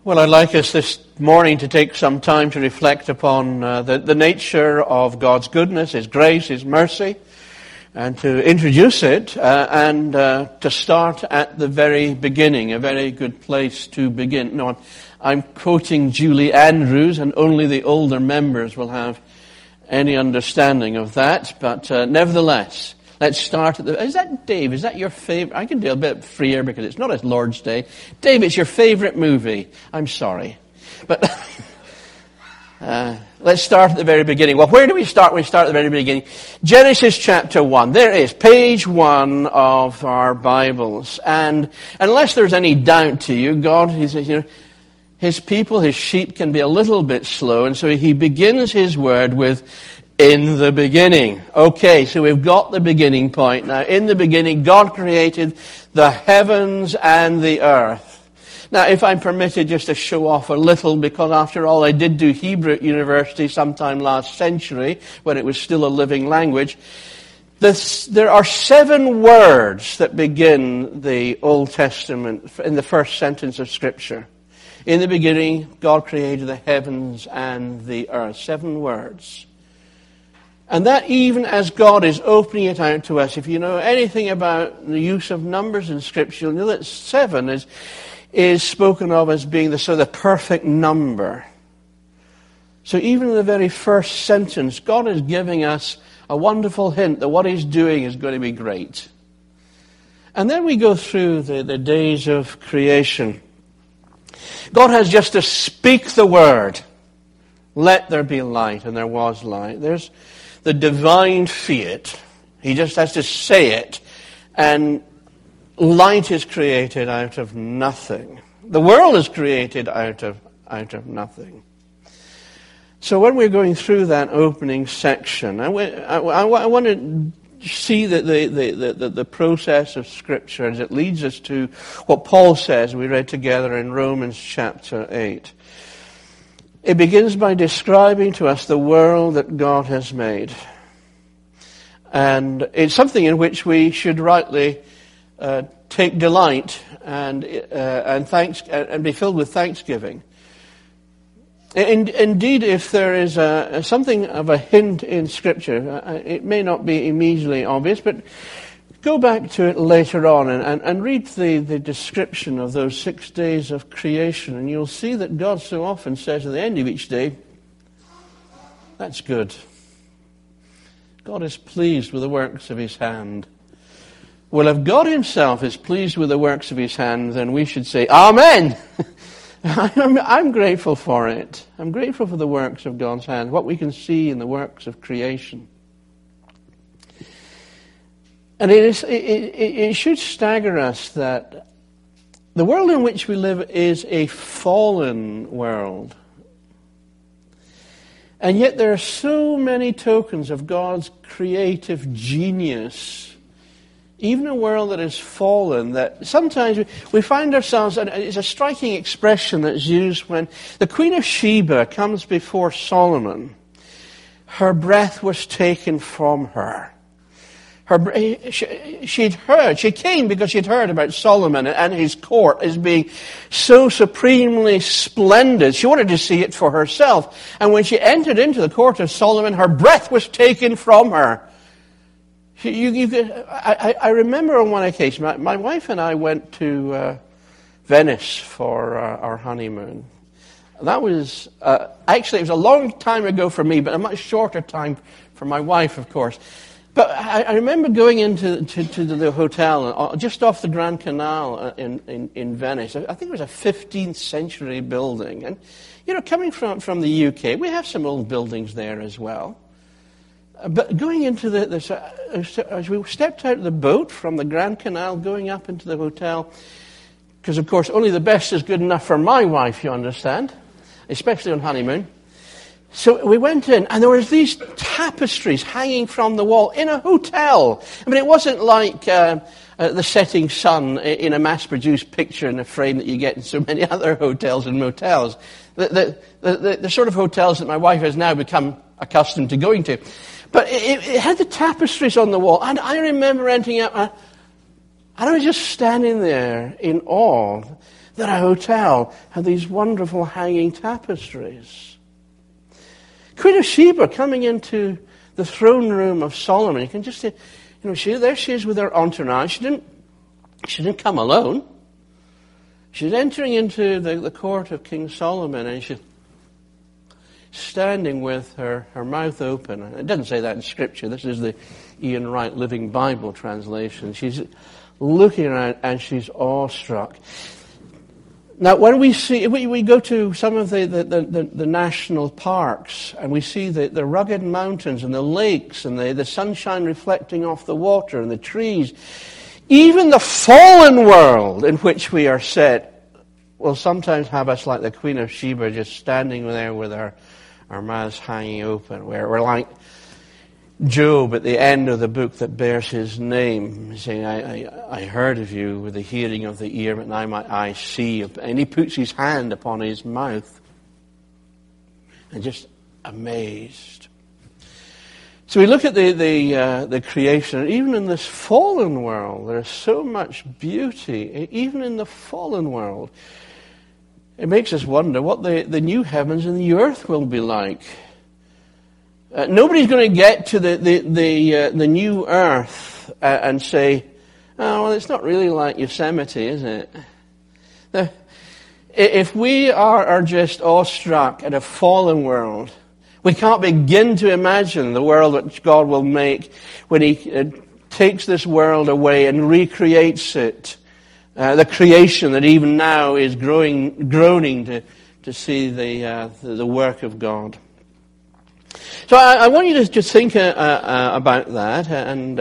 Well, I'd like us this morning to take some time to reflect upon the nature of God's goodness, His grace, His mercy, and to introduce it and to start at the very beginning, a very good place to begin. No, I'm quoting Julie Andrews, and only the older members will have any understanding of that, but nevertheless, let's start at is that Dave? Is that your favorite? I can do a bit freer because it's not a Lord's Day. Dave, it's your favorite movie. I'm sorry. But let's start at the very beginning. Well, where do we start? We start at the very beginning. Genesis chapter 1. There is page 1 of our Bibles. And unless there's any doubt to you, God, His people, His sheep can be a little bit slow. And so He begins His word with, in the beginning. Okay, so we've got the beginning point. Now, in the beginning, God created the heavens and the earth. Now, if I'm permitted just to show off a little, because after all, I did do Hebrew at university sometime last century, when it was still a living language. There are 7 words that begin the Old Testament in the first sentence of Scripture. In the beginning, God created the heavens and the earth. 7 words. And that even as God is opening it out to us, if you know anything about the use of numbers in Scripture, you'll know that 7 is spoken of as being the perfect number. So even in the very first sentence, God is giving us a wonderful hint that what He's doing is going to be great. And then we go through the days of creation. God has just to speak the word. Let there be light, and there was light. There's the divine fiat. He just has to say it, and light is created out of nothing. The world is created out of nothing. So when we're going through that opening section, I want to see the process of Scripture as it leads us to what Paul says we read together in Romans chapter 8. It begins by describing to us the world that God has made. And it's something in which we should rightly take delight and be filled with thanksgiving. Indeed, if there is something of a hint in Scripture, it may not be immediately obvious, but go back to it later on and read the description of those 6 days of creation, and you'll see that God so often says at the end of each day, that's good. God is pleased with the works of His hand. Well, if God Himself is pleased with the works of His hand, then we should say, Amen! I'm grateful for it. I'm grateful for the works of God's hand, what we can see in the works of creation. And it should stagger us that the world in which we live is a fallen world. And yet there are so many tokens of God's creative genius, even a world that is fallen, that sometimes we find ourselves, and it's a striking expression that's used when the Queen of Sheba comes before Solomon. Her breath was taken from her. She came because she'd heard about Solomon and his court as being so supremely splendid. She wanted to see it for herself. And when she entered into the court of Solomon, her breath was taken from her. I remember on one occasion, my wife and I went to Venice for our honeymoon. That was, actually, it was a long time ago for me, but a much shorter time for my wife, of course. But I remember going into the hotel just off the Grand Canal in Venice. I think it was a 15th century building. And, coming from the UK, we have some old buildings there as well. But going into as we stepped out of the boat from the Grand Canal, going up into the hotel, because, of course, only the best is good enough for my wife, you understand, especially on honeymoon. So we went in, and there was these tapestries hanging from the wall in a hotel. I mean, it wasn't like the setting sun in a mass-produced picture in a frame that you get in so many other hotels and motels. The sort of hotels that my wife has now become accustomed to going to. But it had the tapestries on the wall, and I remember entering up, and I was just standing there in awe that a hotel had these wonderful hanging tapestries. Queen of Sheba coming into the throne room of Solomon. You can just say, there she is with her entourage. She didn't come alone. She's entering into the court of King Solomon, and she's standing with her mouth open. It doesn't say that in Scripture. This is the Ian Wright Living Bible translation. She's looking around and she's awestruck. Now, when we go to some of the national parks, and we see the rugged mountains and the lakes and the sunshine reflecting off the water and the trees, even the fallen world in which we are set will sometimes have us like the Queen of Sheba, just standing there with our mouths hanging open. We're like Job at the end of the book that bears his name, saying, I heard of you with the hearing of the ear, but now my eyes see. And he puts his hand upon his mouth, and just amazed. So we look at the creation. Even in this fallen world, there is so much beauty. Even in the fallen world, it makes us wonder what the new heavens and the earth will be like. Nobody's going to get to the new earth and say, oh, well, it's not really like Yosemite, is it? If we are just awestruck at a fallen world, we can't begin to imagine the world which God will make when He takes this world away and recreates it. The creation that even now is groaning to see the work of God. So I want you to just think about that, and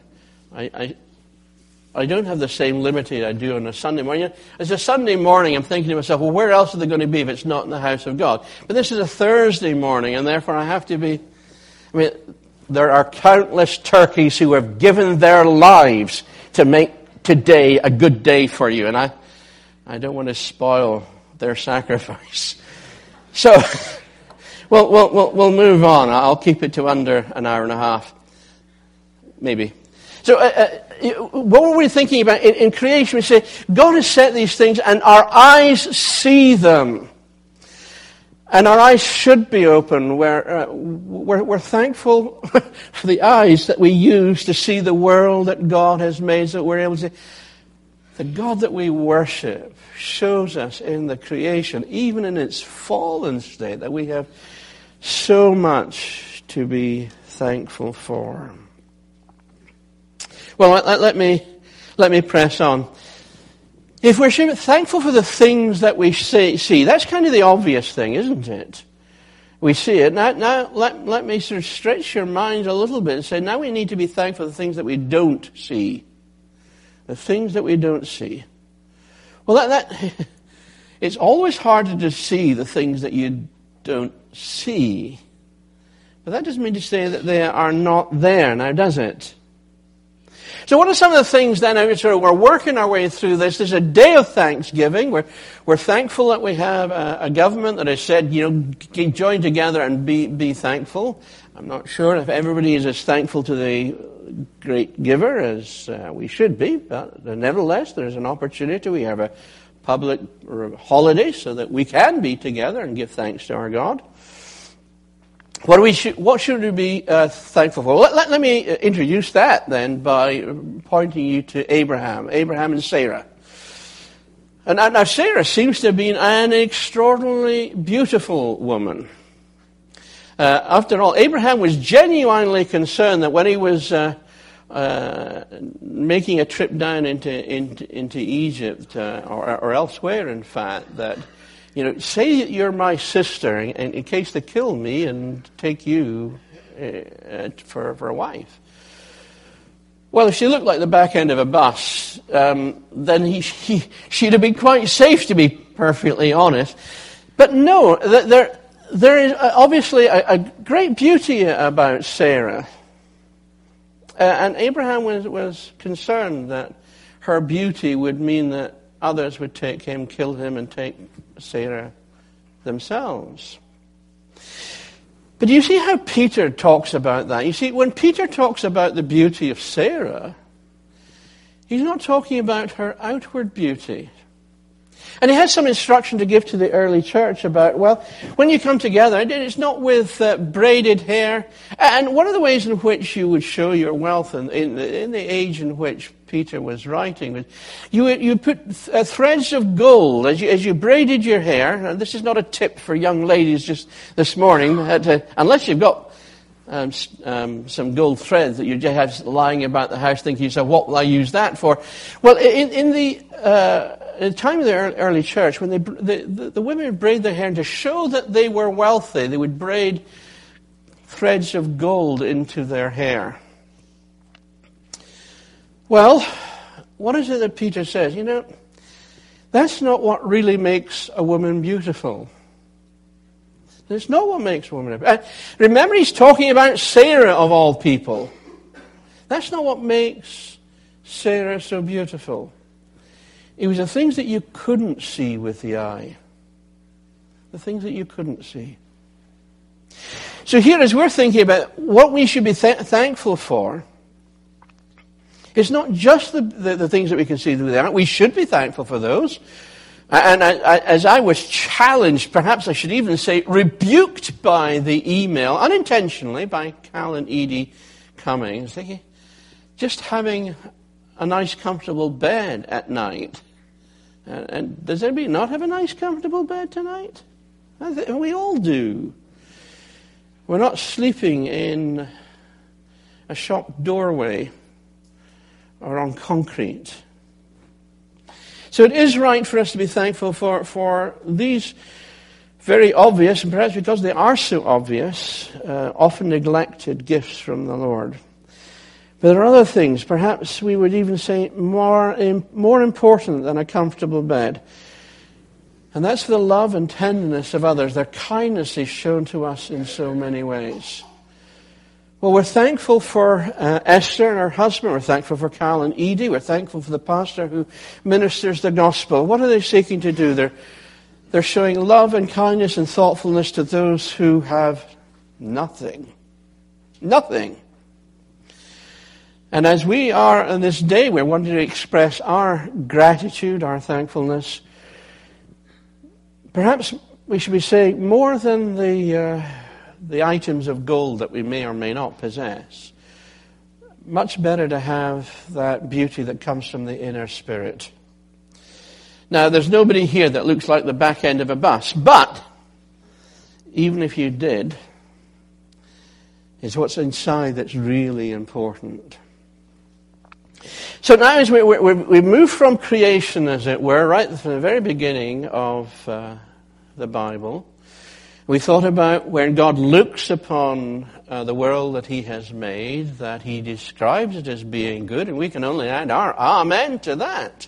I don't have the same liberty I do on a Sunday morning. As a Sunday morning, I'm thinking to myself, well, where else are they going to be if it's not in the house of God? But this is a Thursday morning, and therefore I have to be... there are countless turkeys who have given their lives to make today a good day for you, and I don't want to spoil their sacrifice. So... We'll move on. I'll keep it to under an hour and a half, maybe. So, what were we thinking about in creation? We say God has set these things, and our eyes see them, and our eyes should be open. We're thankful for the eyes that we use to see the world that God has made, so that we're able to say, the God that we worship shows us in the creation, even in its fallen state, that we have so much to be thankful for. Well, let me press on. If we're thankful for the things that we see, that's kind of the obvious thing, isn't it? We see it. Now let me sort of stretch your minds a little bit and say, now we need to be thankful for the things that we don't see. The things that we don't see. Well, it's always harder to see the things that you don't see. But that doesn't mean to say that they are not there, now does it? So what are some of the things then? We're working our way through this. There's a day of thanksgiving. We're thankful that we have a government that has said, join together and be thankful. I'm not sure if everybody is as thankful to the great giver as we should be, but nevertheless, there's an opportunity. We have a public holiday so that we can be together and give thanks to our God. What should we be thankful for? Let me introduce that then by pointing you to Abraham and Sarah. And now Sarah seems to have been an extraordinarily beautiful woman. After all, Abraham was genuinely concerned that when he was making a trip down into Egypt or elsewhere, in fact, that say that you're my sister in case they kill me and take you for a wife. Well, if she looked like the back end of a bus, then she'd have been quite safe, to be perfectly honest. But no, there is obviously a great beauty about Sarah. And Abraham was concerned that her beauty would mean that others would take him, kill him, and take Sarah themselves. But you see how Peter talks about that? You see, when Peter talks about the beauty of Sarah, he's not talking about her outward beauty. And he has some instruction to give to the early church about, well, when you come together, it's not with braided hair. And one of the ways in which you would show your wealth in the age in which Peter was writing was you put threads of gold as you braided your hair. And this is not a tip for young ladies just this morning, unless you've got some gold threads that you just have lying about the house thinking, so what will I use that for? Well, in the time of the early church, when the women would braid their hair to show that they were wealthy, they would braid threads of gold into their hair. Well, what is it that Peter says? That's not what really makes a woman beautiful. It's not what makes a woman beautiful. Remember, he's talking about Sarah of all people. That's not what makes Sarah so beautiful. It was the things that you couldn't see with the eye. The things that you couldn't see. So here, as we're thinking about what we should be thankful for, it's not just the things that we can see through the eye. We should be thankful for those. And as I was challenged, perhaps I should even say rebuked by the email, unintentionally, by Cal and Edie Cummings, thinking, just having a nice, comfortable bed at night. And does anybody not have a nice, comfortable bed tonight? We all do. We're not sleeping in a shop doorway or on concrete. So it is right for us to be thankful for these very obvious, and perhaps because they are so obvious, often neglected gifts from the Lord. But there are other things, perhaps we would even say more important than a comfortable bed. And that's the love and tenderness of others. Their kindness is shown to us in so many ways. Well, we're thankful for Esther and her husband. We're thankful for Cal and Edie. We're thankful for the pastor who ministers the gospel. What are they seeking to do? They're showing love and kindness and thoughtfulness to those who have nothing. Nothing. And as we are on this day, we're wanting to express our gratitude, our thankfulness. Perhaps we should be saying more than the items of gold that we may or may not possess. Much better to have that beauty that comes from the inner spirit. Now, there's nobody here that looks like the back end of a bus, but even if you did, it's what's inside that's really important. So now as we move from creation, as it were, right from the very beginning of the Bible, we thought about when God looks upon the world that he has made, that he describes it as being good, and we can only add our amen to that.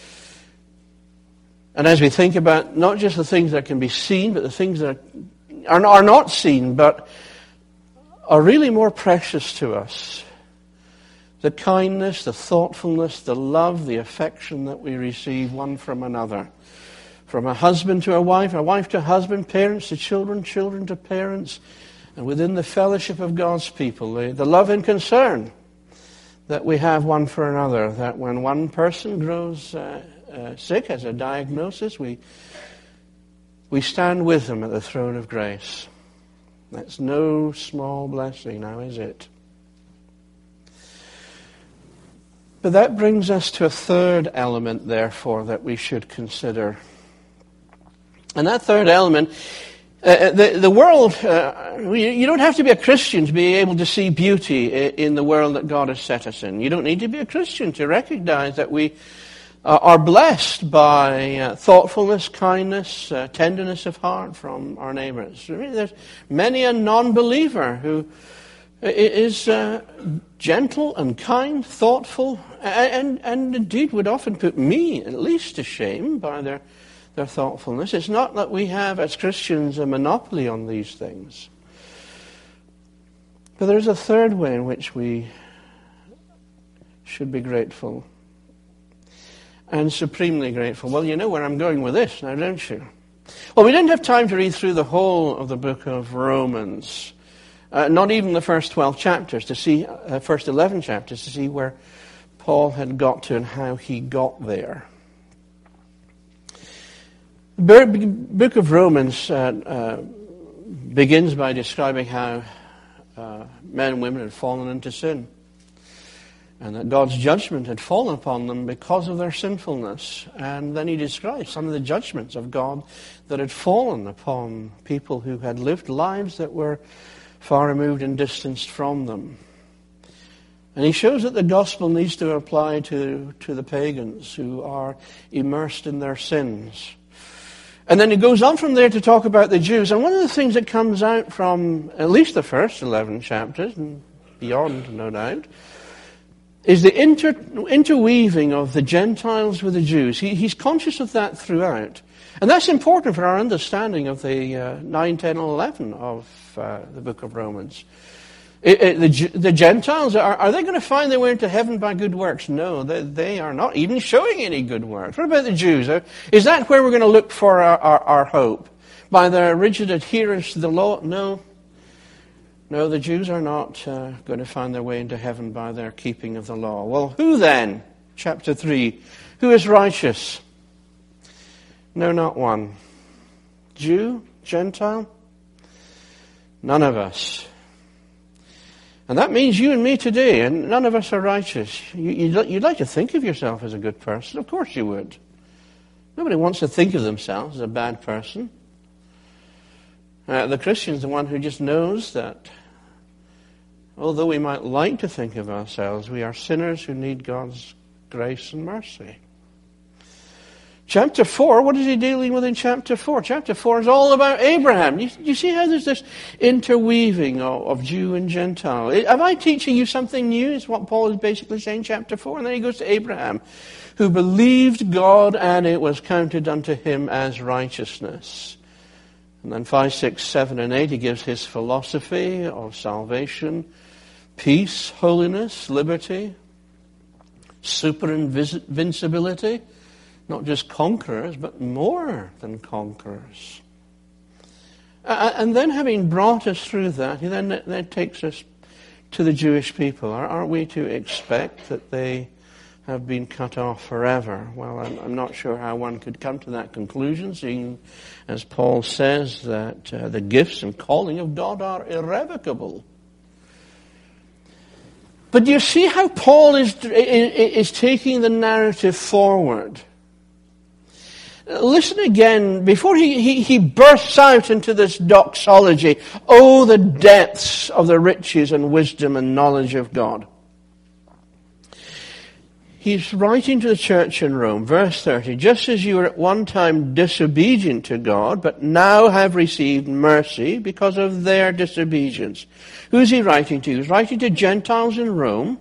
And as we think about not just the things that can be seen, but the things that are not seen, but are really more precious to us, the kindness, the thoughtfulness, the love, the affection that we receive one from another. From a husband to a wife to a husband, parents to children, children to parents, and within the fellowship of God's people, the love and concern that we have one for another, that when one person grows sick, has a diagnosis, we stand with them at the throne of grace. That's no small blessing now, is it? But that brings us to a third element, therefore, that we should consider. And that third element, the world, you don't have to be a Christian to be able to see beauty in the world that God has set us in. You don't need to be a Christian to recognize that we are blessed by thoughtfulness, kindness, tenderness of heart from our neighbors. There's many a non-believer who is gentle and kind, thoughtful, and indeed would often put me at least to shame by their thoughtfulness. It's not that we have, as Christians, a monopoly on these things. But there's a third way in which we should be grateful. And supremely grateful. Well, you know where I'm going with this now, don't you? Well, we didn't have time to read through the whole of the book of Romans. Not even the first 12 chapters to see, first 11 chapters to see where Paul had got to and how he got there. The book of Romans begins by describing how men and women had fallen into sin, and that God's judgment had fallen upon them because of their sinfulness. And then he describes some of the judgments of God that had fallen upon people who had lived lives that were far removed and distanced from them. And he shows that the gospel needs to apply to the pagans who are immersed in their sins. And then he goes on from there to talk about the Jews. And one of the things that comes out from at least the first 11 chapters, and beyond, no doubt, is the interweaving of the Gentiles with the Jews. He's conscious of that throughout. And that's important for our understanding of the 9, 10, and 11 of the book of Romans. The Gentiles, are they going to find their way into heaven by good works? No, they are not even showing any good works. What about the Jews? Is that where we're going to look for our hope? By their rigid adherence to the law? No, the Jews are not going to find their way into heaven by their keeping of the law. Well, who then? Chapter 3. Who is righteous? No, not one. Jew? Gentile? None of us. And that means you and me today, and none of us are righteous. You'd like to think of yourself as a good person. Of course you would. Nobody wants to think of themselves as a bad person. The Christian's the one who just knows that although we might like to think of ourselves, we are sinners who need God's grace and mercy. Chapter 4, what is he dealing with in chapter 4? Chapter 4 is all about Abraham. You see how there's this interweaving of Jew and Gentile. Am I teaching you something new? Is what Paul is basically saying in chapter 4. And then he goes to Abraham, who believed God and it was counted unto him as righteousness. And then 5, 6, 7, and 8, he gives his philosophy of salvation, peace, holiness, liberty, super invincibility. Not just conquerors, but more than conquerors. And then having brought us through that, he then takes us to the Jewish people. Aren't we to expect that they have been cut off forever? Well, I'm not sure how one could come to that conclusion, seeing, as Paul says, that the gifts and calling of God are irrevocable. But do you see how Paul is taking the narrative forward? Listen again, before he bursts out into this doxology. Oh, the depths of the riches and wisdom and knowledge of God. He's writing to the church in Rome, verse 30, just as you were at one time disobedient to God, but now have received mercy because of their disobedience. Who's he writing to? He's writing to Gentiles in Rome,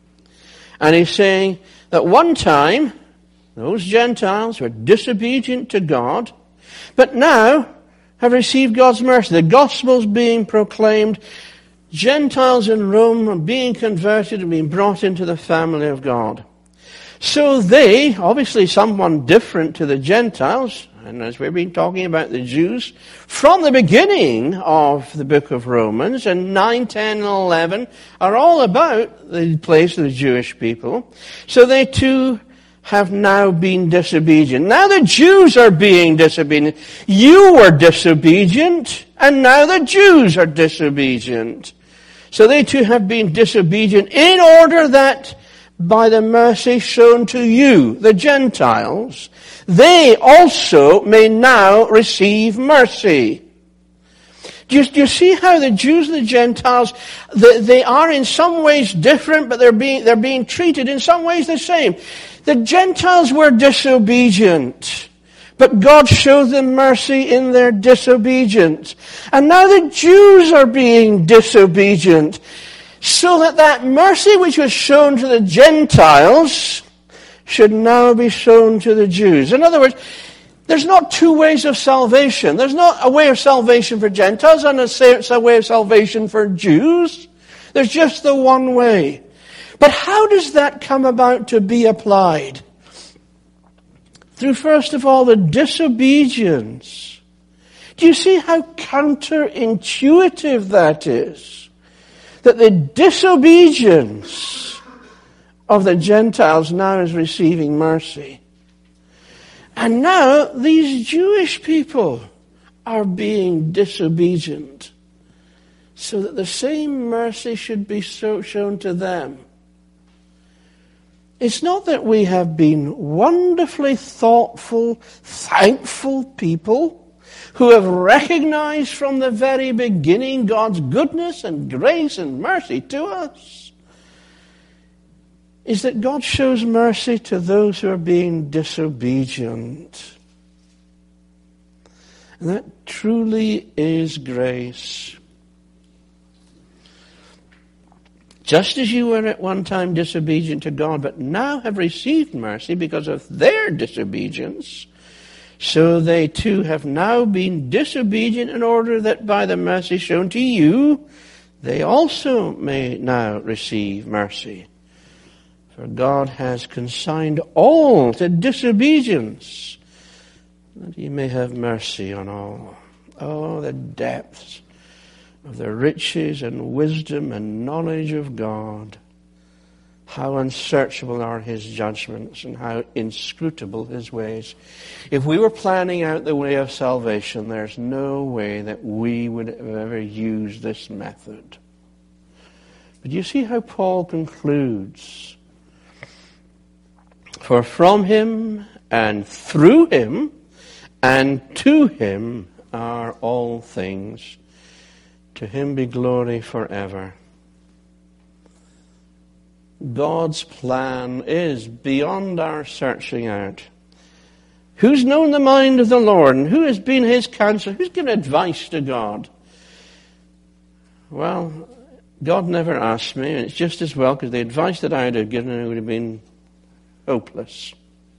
and he's saying that one time, those Gentiles were disobedient to God, but now have received God's mercy. The gospel's being proclaimed. Gentiles in Rome are being converted and being brought into the family of God. So they, obviously someone different to the Gentiles, and as we've been talking about the Jews, from the beginning of the book of Romans, and 9, 10, and 11 are all about the place of the Jewish people. So they too have now been disobedient. Now the Jews are being disobedient. You were disobedient, and now the Jews are disobedient. So they too have been disobedient in order that by the mercy shown to you, the Gentiles, they also may now receive mercy. Do you see how the Jews and the Gentiles, they are in some ways different, but they're being treated in some ways the same. The Gentiles were disobedient, but God showed them mercy in their disobedience. And now the Jews are being disobedient, so that mercy which was shown to the Gentiles should now be shown to the Jews. In other words, there's not two ways of salvation. There's not a way of salvation for Gentiles and a way of salvation for Jews. There's just the one way. But how does that come about to be applied? Through, first of all, the disobedience. Do you see how counterintuitive that is? That the disobedience of the Gentiles now is receiving mercy. And now these Jewish people are being disobedient, so that the same mercy should be shown to them. It's not that we have been wonderfully thoughtful, thankful people who have recognized from the very beginning God's goodness and grace and mercy to us. Is that God shows mercy to those who are being disobedient. And that truly is grace. Just as you were at one time disobedient to God, but now have received mercy because of their disobedience, so they too have now been disobedient in order that by the mercy shown to you, they also may now receive mercy. For God has consigned all to disobedience, that he may have mercy on all. Oh, the depths of the riches and wisdom and knowledge of God. How unsearchable are his judgments and how inscrutable his ways. If we were planning out the way of salvation, there's no way that we would have ever used this method. But you see how Paul concludes. For from him and through him and to him are all things. To him be glory forever. God's plan is beyond our searching out. Who's known the mind of the Lord, and who has been his counselor? Who's given advice to God? Well, God never asked me, and it's just as well, because the advice that I would have given would have been hopeless.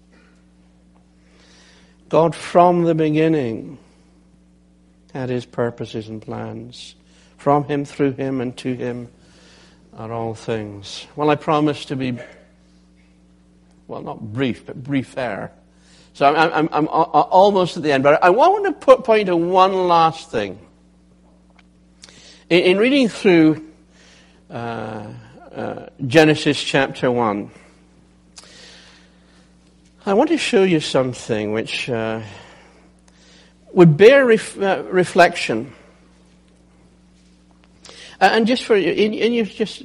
God from the beginning had his purposes and plans. From him, through him, and to him are all things. Well, I promise to be, well, not brief, but briefer. So I'm almost at the end, but I want to point to one last thing. In reading through Genesis chapter 1, I want to show you something which would bear reflection. And just for you, you just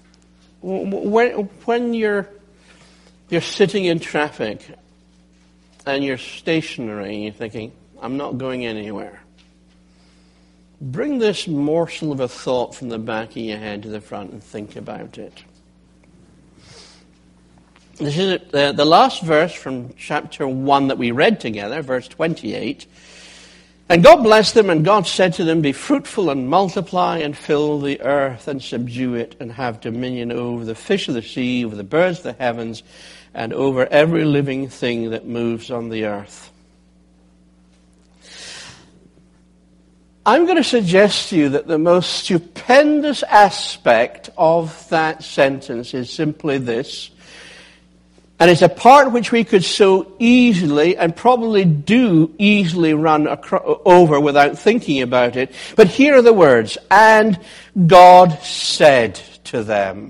when you're sitting in traffic and you're stationary and you're thinking, I'm not going anywhere. Bring this morsel of a thought from the back of your head to the front and think about it. This is the last verse from chapter 1 that we read together, verse 28. And God blessed them, and God said to them, be fruitful and multiply and fill the earth and subdue it and have dominion over the fish of the sea, over the birds of the heavens, and over every living thing that moves on the earth. I'm going to suggest to you that the most stupendous aspect of that sentence is simply this. And it's a part which we could so easily, and probably do easily run over without thinking about it. But here are the words. And God said to them.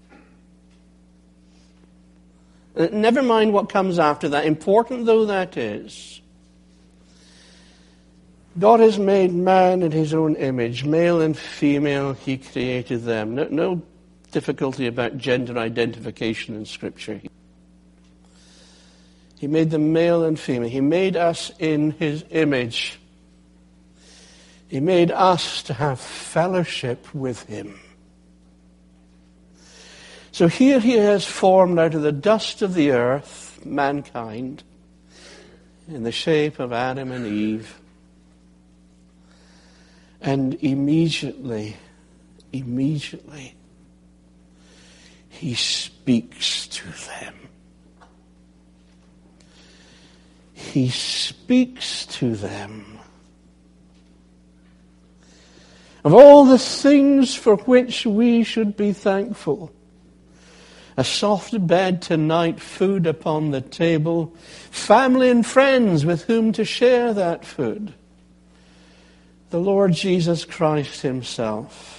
Never mind what comes after that, important though that is. God has made man in his own image. Male and female, he created them. No difficulty about gender identification in Scripture. He made them male and female. He made us in his image. He made us to have fellowship with him. So here he has formed out of the dust of the earth mankind in the shape of Adam and Eve. And immediately, he speaks to them. He speaks to them. Of all the things for which we should be thankful. A soft bed tonight, food upon the table, family and friends with whom to share that food. The Lord Jesus Christ himself.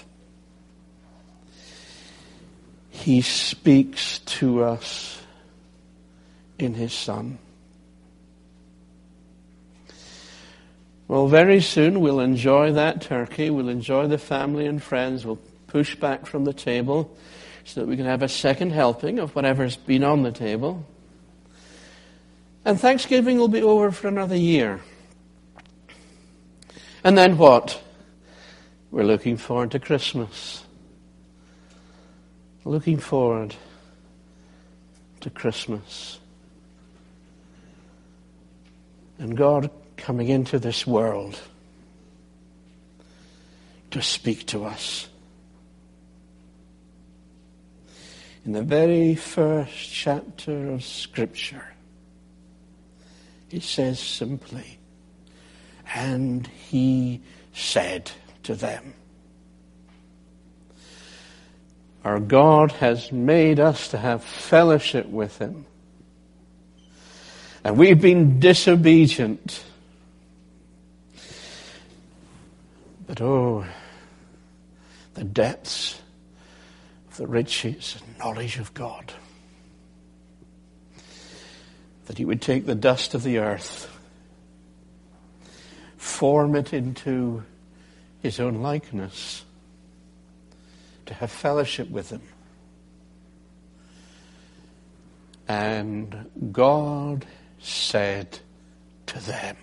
He speaks to us in his Son. Well, very soon we'll enjoy that turkey. We'll enjoy the family and friends. We'll push back from the table so that we can have a second helping of whatever's been on the table. And Thanksgiving will be over for another year. And then what? We're looking forward to Christmas. Looking forward to Christmas. And God coming into this world to speak to us. In the very first chapter of Scripture, it says simply, and he said to them. Our God has made us to have fellowship with him. And we've been disobedient. But oh, the depths of the riches and knowledge of God. That he would take the dust of the earth, form it into his own likeness, to have fellowship with him. And God said to them.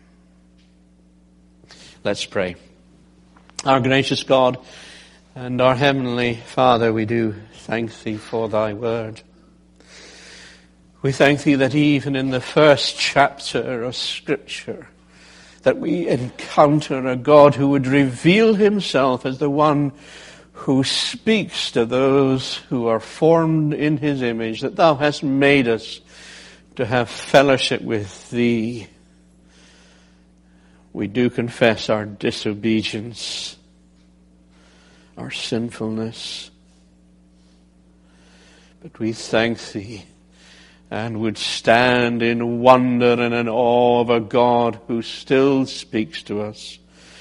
Let's pray. Our gracious God and our heavenly Father, we do thank thee for thy word. We thank thee that even in the first chapter of Scripture, that we encounter a God who would reveal himself as the one who speaks to those who are formed in his image, that thou hast made us to have fellowship with thee. We do confess our disobedience, our sinfulness, but we thank thee and would stand in wonder and in awe of a God who still speaks to us.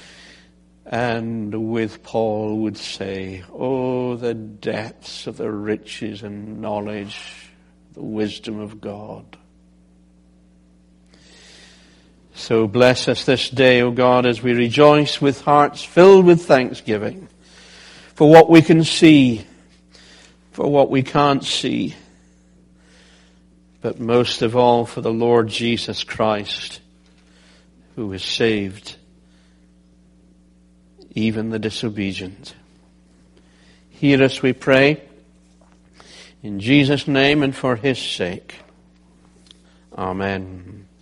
And with Paul would say, oh, the depths of the riches and knowledge, the wisdom of God. So bless us this day, O God, as we rejoice with hearts filled with thanksgiving for what we can see, for what we can't see, but most of all for the Lord Jesus Christ, who has saved even the disobedient. Hear us, we pray, in Jesus' name and for his sake. Amen.